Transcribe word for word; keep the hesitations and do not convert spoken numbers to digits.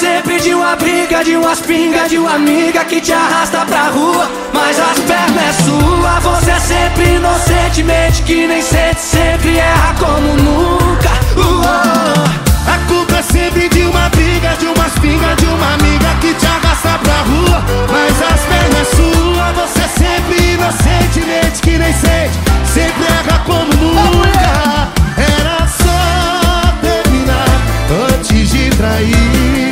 sempre de uma briga, de umas pingas, de uma amiga que te arrasta pra rua, mas as pernas é sua. Você é sempre inocentemente que nem sente, sempre erra como nunca. Uou. A culpa é sempre de uma briga, de umas pingas, de uma amiga que te arrasta pra rua, mas as pernas é sua. Você é sempre inocentemente que nem sente,